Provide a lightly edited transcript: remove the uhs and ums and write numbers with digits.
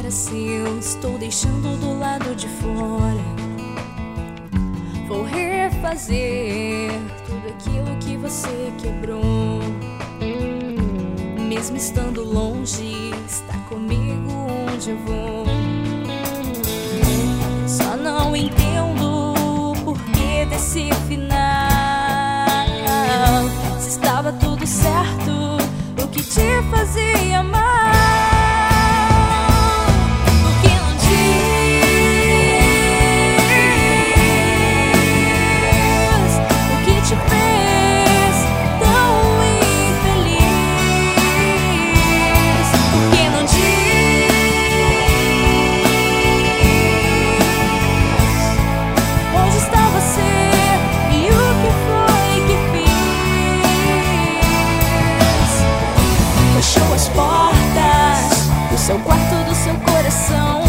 aconteceu, estou deixando do lado de fora. Vou refazer tudo aquilo que você quebrou. Mesmo estando longe, está comigo onde eu vou. Só não entendo o porquê desse final. Se estava tudo certo, o que te fazia mal? Por que não diz o que te fez tão infeliz? Por que não diz onde está você e o que foi que fiz? Fechou as portas do seu quarto, do seu coração.